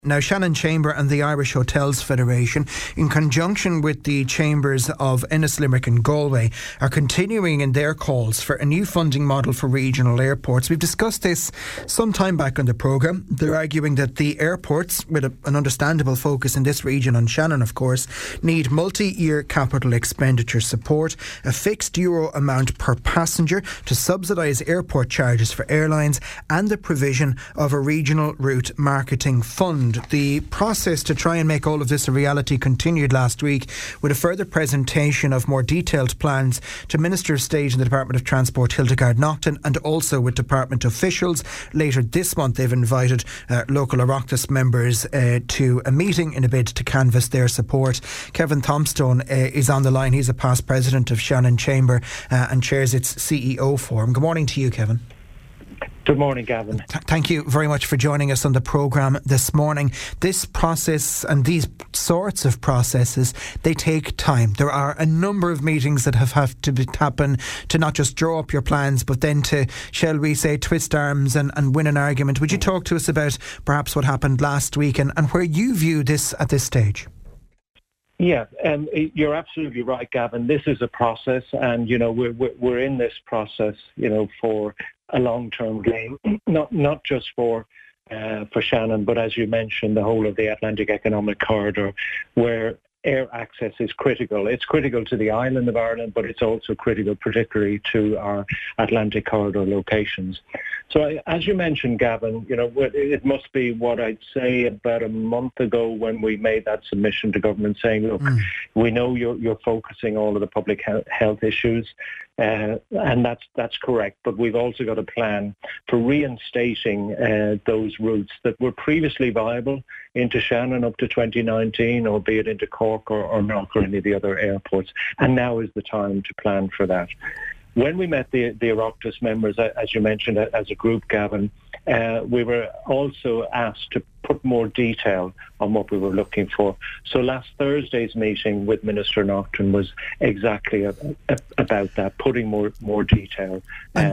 Now, Shannon Chamber and the Irish Hotels Federation, in conjunction with the chambers of Ennis, Limerick and Galway, are continuing in their calls for a new funding model for regional airports. We've discussed this some time back on the programme. They're arguing that the airports, with an understandable focus in this region on Shannon, of course, need multi-year capital expenditure support, a fixed euro amount per passenger to subsidise airport charges for airlines, and the provision of a regional route marketing fund. The process to try and make all of this a reality continued last week with a further presentation of more detailed plans to Minister of State in the Department of Transport, Hildegard Naughton, and also with Department officials. Later this month they've invited local Oireachtas members to a meeting in a bid to canvass their support. Kevin Thomstone is on the line. He's a past president of Shannon Chamber and chairs its CEO forum. Good morning to you, Kevin. Good morning, Gavin. Thank you very much for joining us on the programme this morning. This process and these sorts of processes, they take time. There are a number of meetings that have to happen to not just draw up your plans, but then to, shall we say, twist arms and win an argument. Would you talk to us about perhaps what happened last week and where you view this at this stage? Yeah, you're absolutely right, Gavin. This is a process, and we're in this process, for a long-term game, not just for Shannon, but as you mentioned, the whole of the Atlantic Economic Corridor, where air access is critical. It's critical to the island of Ireland, but it's also critical particularly to our Atlantic Corridor locations. So as you mentioned, Gavin, it must be what I'd say about a month ago when we made that submission to government saying, look, we know you're focusing all of the public health issues, and that's correct. But we've also got a plan for reinstating those routes that were previously viable into Shannon up to 2019, albeit into Cork or Knock or any of the other airports. And now is the time to plan for that. When we met the Oireachtas members, as you mentioned, as a group, Gavin, we were also asked to put more detail on what we were looking for. So last Thursday's meeting with Minister Naughton was exactly about that, putting more detail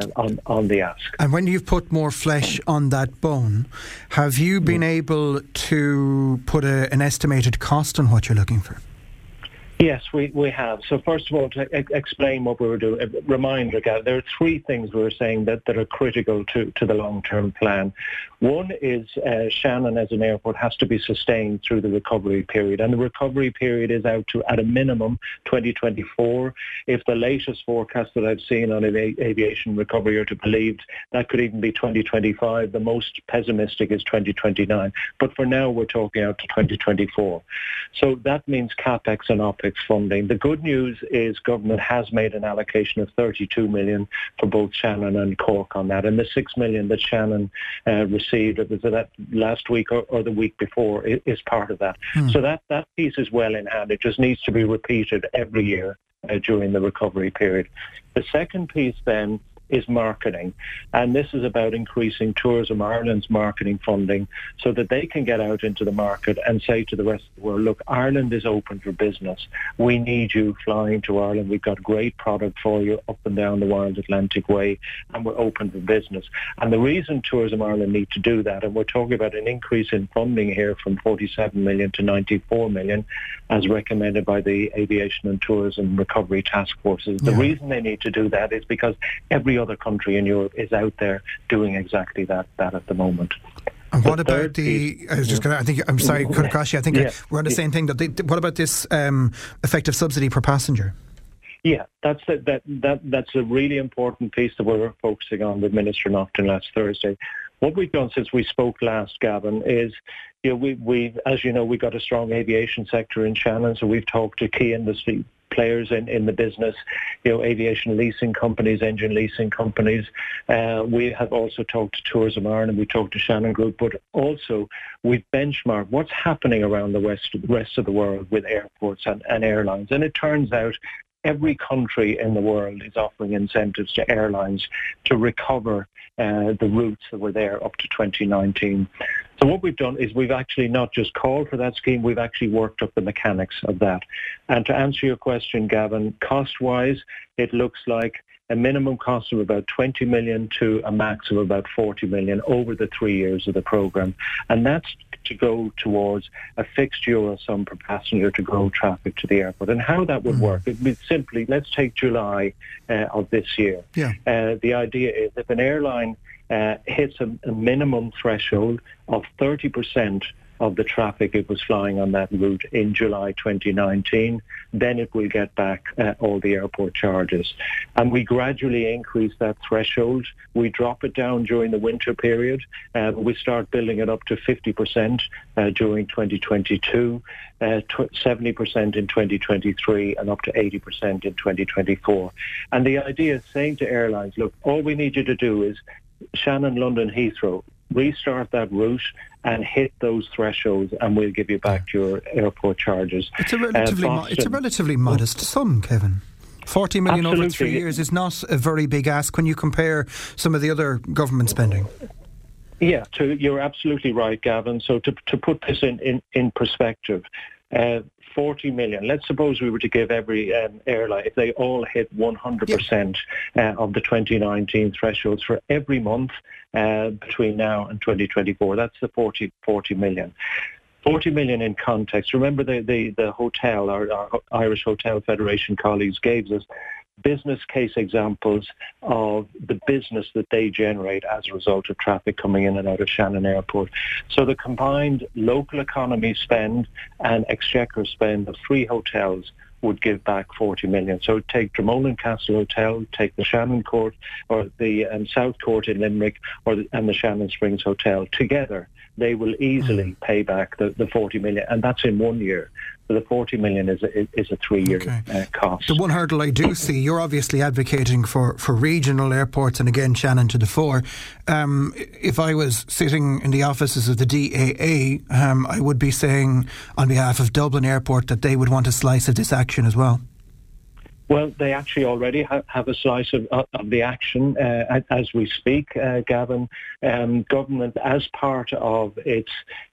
on the ask. And when you've put more flesh on that bone, have you been able to put an estimated cost on what you're looking for? Yes, we have. So first of all, to explain what we were doing, a reminder, there are three things we were saying that are critical to the long-term plan. One is Shannon as an airport has to be sustained through the recovery period, and the recovery period is out to, at a minimum, 2024. If the latest forecast that I've seen on aviation recovery are to be believed, that could even be 2025. The most pessimistic is 2029. But for now, we're talking out to 2024. So that means CapEx and OpEx funding. The good news is government has made an allocation of 32 million for both Shannon and Cork on that, and the 6 million that Shannon received, it was that last week or the week before, is part of that. So that piece is well in hand. It just needs to be repeated every year during the recovery period. The second piece then is marketing, and this is about increasing Tourism Ireland's marketing funding so that they can get out into the market and say to the rest of the world, look, Ireland is open for business. We need you flying to Ireland. We've got great product for you up and down the Wild Atlantic Way, and we're open for business. And the reason Tourism Ireland need to do that, and we're talking about an increase in funding here from 47 million to 94 million, as recommended by the Aviation and Tourism Recovery Task Forces. The reason they need to do that is because every other country in Europe is out there doing exactly that at the moment. And what about the? I was just going to. I think I'm sorry, cut across you. I think we're on the same thing. What about this effective subsidy per passenger? Yeah, that's a really important piece that we were focusing on with Minister Naughton last Thursday. What we've done since we spoke last, Gavin, is we as you know, we've got a strong aviation sector in Shannon, so we've talked to key industry players in the business, aviation leasing companies, engine leasing companies. We have also talked to Tourism Ireland, we talked to Shannon Group, but also we've benchmarked what's happening around the rest of the world with airports and airlines. And it turns out every country in the world is offering incentives to airlines to recover the routes that were there up to 2019. So what we've done is we've actually not just called for that scheme, we've actually worked up the mechanics of that. And to answer your question, Gavin, cost-wise, it looks like a minimum cost of about 20 million to a max of about 40 million over the 3 years of the programme. And that's to go towards a fixed euro sum per passenger to grow traffic to the airport. And how that would work, it would simply, let's take July of this year. The idea is if an airline hits a minimum threshold of 30% of the traffic it was flying on that route in July 2019, then it will get back all the airport charges. And we gradually increase that threshold. We drop it down during the winter period. We start building it up to 50% during 2022, 70% in 2023, and up to 80% in 2024. And the idea is saying to airlines, look, all we need you to do is Shannon, London, Heathrow, restart that route and hit those thresholds, and we'll give you back your airport charges. It's a relatively modest sum, Kevin. 40 million Absolutely. over 3 years is not a very big ask when you compare some of the other government spending. Yeah, you're absolutely right, Gavin. So to put this in perspective, 40 million. Let's suppose we were to give every airline, if they all hit 100% of the 2019 thresholds for every month between now and 2024. That's the 40 million. 40 million in context. Remember the hotel, our Irish Hotel Federation colleagues gave us business case examples of the business that they generate as a result of traffic coming in and out of Shannon Airport. So the combined local economy spend and exchequer spend of 3 hotels would give back 40 million. So take Dromoland Castle Hotel, take the Shannon Court or the South Court in Limerick and the Shannon Springs Hotel. Together, they will easily pay back the 40 million, and that's in 1 year. So the 40 million is a 3-year cost. The one hurdle I do see, you're obviously advocating for regional airports, and again, Shannon to the fore. If I was sitting in the offices of the DAA, I would be saying on behalf of Dublin Airport that they would want a slice of this action as well. Well, they actually already have a slice of the action as we speak, Gavin. Government, as part of its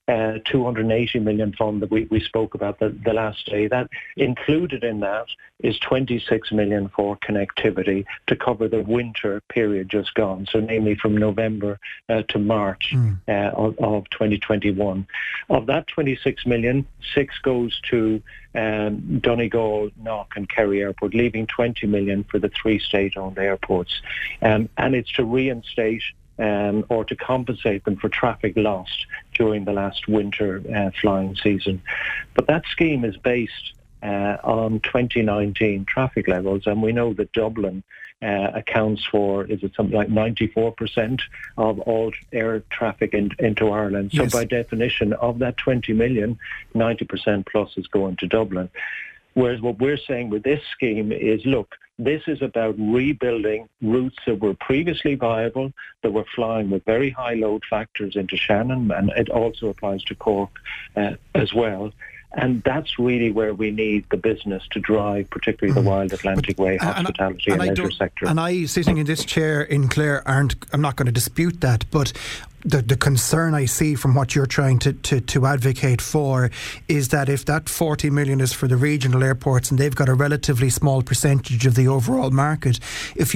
280 million fund that we spoke about the last day, that included in that is 26 million for connectivity to cover the winter period just gone, so namely from November to March of 2021. Of that 26 million, 6 goes to Donegal, Knock and Kerry Airport, leaving 20 million for the 3 state-owned airports. And it's to reinstate or to compensate them for traffic lost during the last winter flying season. But that scheme is based on 2019 traffic levels, and we know that Dublin accounts for, is it something like 94% of all air traffic into Ireland. So by definition, of that 20 million, 90% plus is going to Dublin. Whereas what we're saying with this scheme is, look, this is about rebuilding routes that were previously viable, that were flying with very high load factors into Shannon, and it also applies to Cork as well. And that's really where we need the business to drive, particularly the Wild Atlantic Way, hospitality and leisure sector. And I, sitting in this chair in Clare, I'm not going to dispute that, but the concern I see from what you're trying to advocate for is that if that 40 million is for the regional airports and they've got a relatively small percentage of the overall market, if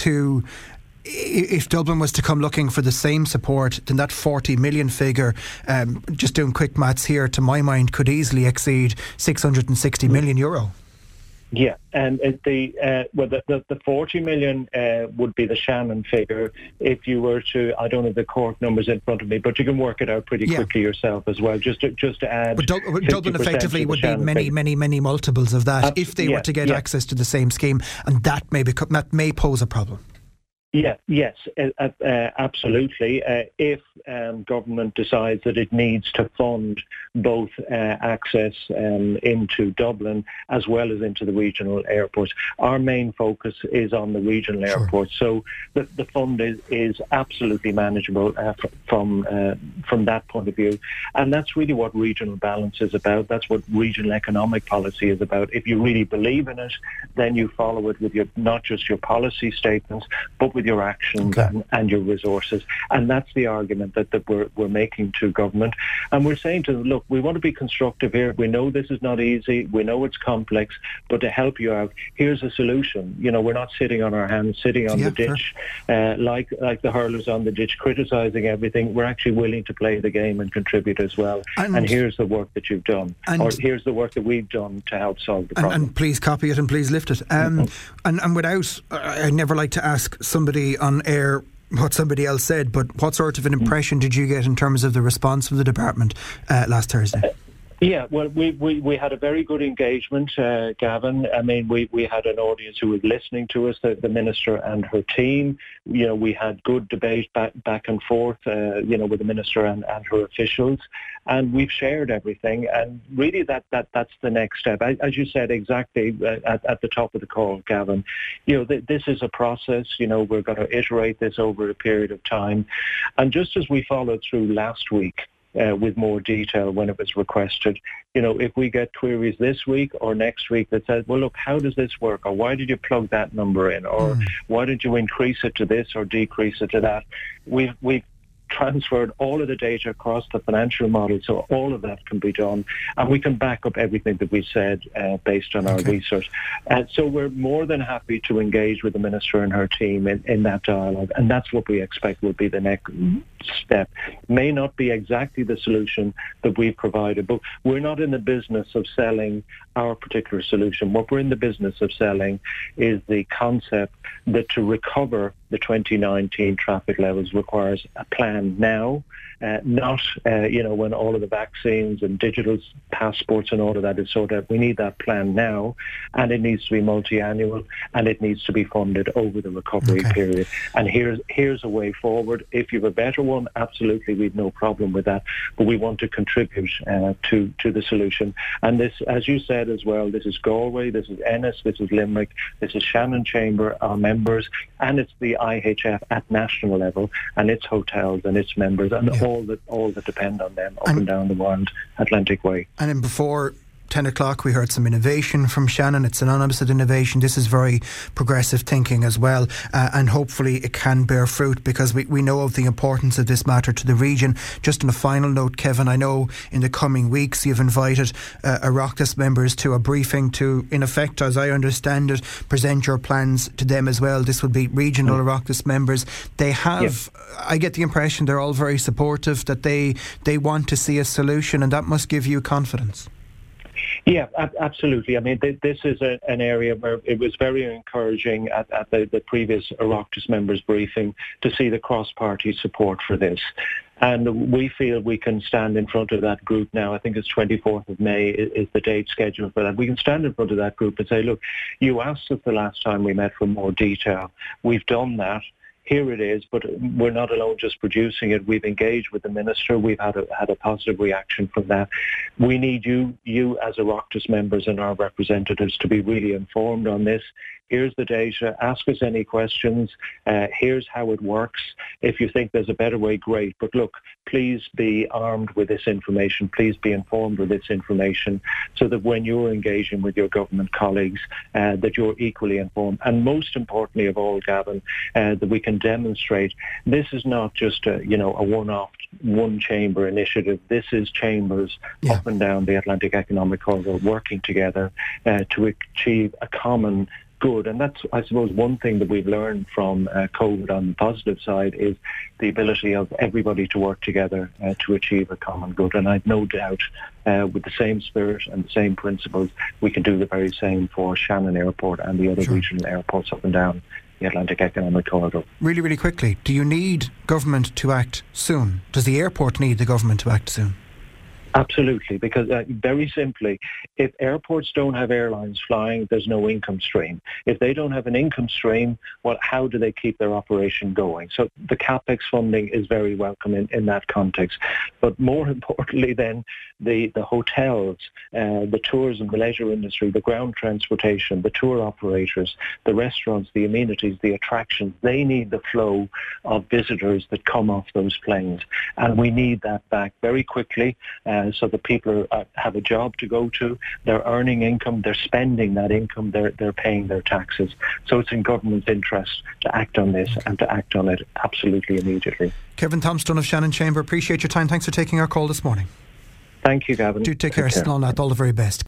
Dublin was to come looking for the same support, then that 40 million figure, just doing quick maths here, to my mind, could easily exceed 660 million euro. Yeah, and the 40 million would be the Shannon figure. If you were to, I don't have the Cork numbers in front of me, but you can work it out pretty quickly yourself as well. Just to add, but Dublin effectively would be many multiples of that if they were to get access to the same scheme, and that may pose a problem. Yes, absolutely. If government decides that it needs to fund both access into Dublin as well as into the regional airports, our main focus is on the regional airports. So the fund is absolutely manageable from that point of view. And that's really what regional balance is about. That's what regional economic policy is about. If you really believe in it, then you follow it with not just your policy statements, but with with your actions and your resources. And that's the argument that we're making to government. And we're saying to them, look, we want to be constructive here. We know this is not easy. We know it's complex. But to help you out, here's a solution. We're not sitting on our hands, sitting on the ditch, like the hurlers on the ditch, criticising everything. We're actually willing to play the game and contribute as well. And here's the work that you've done. Or here's the work that we've done to help solve the problem. And please copy it and please lift it. And without, I never like to ask somebody on air what somebody else said, but what sort of an impression did you get in terms of the response from the department last Thursday? Yeah, well, we had a very good engagement, Gavin. I mean, we had an audience who was listening to us, the Minister and her team. We had good debate back and forth, with the Minister and her officials. And we've shared everything. And really that's the next step. As you said exactly at the top of the call, Gavin, this is a process. We're going to iterate this over a period of time. And just as we followed through last week, with more detail when it was requested. If we get queries this week or next week that says, well, look, how does this work? Or why did you plug that number in? Or why did you increase it to this or decrease it to that? We've transferred all of the data across the financial model, so all of that can be done, and we can back up everything that we said based on our research. So we're more than happy to engage with the Minister and her team in that dialogue, and that's what we expect will be the next step. May not be exactly the solution that we've provided, but we're not in the business of selling our particular solution. What we're in the business of selling is the concept that to recover the 2019 traffic levels requires a plan now, not when all of the vaccines and digital passports and all of that is sorted out. We need that plan now, and it needs to be multi-annual, and it needs to be funded over the recovery period. And here's a way forward. If you have a better one, absolutely, we've no problem with that. But we want to contribute to the solution. And this, as you said as well, this is Galway, this is Ennis, this is Limerick, this is Shannon Chamber, our members, and it's the IHF at national level, and its hotels and its members, and all that depend on them up and down the Wild Atlantic Way. And then before 10 o'clock we heard some innovation from Shannon. It's anonymous at innovation. This is very progressive thinking as well, and hopefully it can bear fruit, because we know of the importance of this matter to the region. Just on a final note, Kevin, I know in the coming weeks you've invited Oireachtas members to a briefing to, in effect, as I understand it, present your plans to them as well. This would be regional Oireachtas members. They have, I get the impression they're all very supportive, that they want to see a solution, and that must give you confidence. Yeah, absolutely. I mean, this is an area where it was very encouraging at the previous Oireachtas members briefing to see the cross-party support for this. And we feel we can stand in front of that group now. I think it's 24th of May is the date scheduled for that. We can stand in front of that group and say, look, you asked us the last time we met for more detail. We've done that. Here it is, but we're not alone just producing it. We've engaged with the Minister. We've had a positive reaction from that. We need you as Oireachtas members and our representatives to be really informed on this. Here's the data. Ask us any questions. Here's how it works. If you think there's a better way, great. But look, please be armed with this information. Please be informed with this information, so that when you're engaging with your government colleagues, that you're equally informed. And most importantly of all, Gavin, that we can demonstrate this is not just a one-off, one-chamber initiative. This is chambers up and down the Atlantic Economic Corridor working together to achieve a common good. And that's, I suppose, one thing that we've learned from COVID on the positive side is the ability of everybody to work together to achieve a common good. And I've no doubt with the same spirit and the same principles, we can do the very same for Shannon Airport and the other regional airports up and down the Atlantic Economic Corridor. Really, really quickly, do you need government to act soon? Does the airport need the government to act soon? Absolutely, because very simply, if airports don't have airlines flying, there's no income stream. If they don't have an income stream, well, how do they keep their operation going? So the CapEx funding is very welcome in that context. But more importantly then, the hotels, the tourism, the leisure industry, the ground transportation, the tour operators, the restaurants, the amenities, the attractions, they need the flow of visitors that come off those planes. And we need that back very quickly. so that people have a job to go to, they're earning income, they're spending that income, they're paying their taxes. So it's in government's interest to act on this and to act on it absolutely immediately. Kevin Thompson of Shannon Chamber, appreciate your time. Thanks for taking our call this morning. Thank you, Gavin. Do take care. All the very best.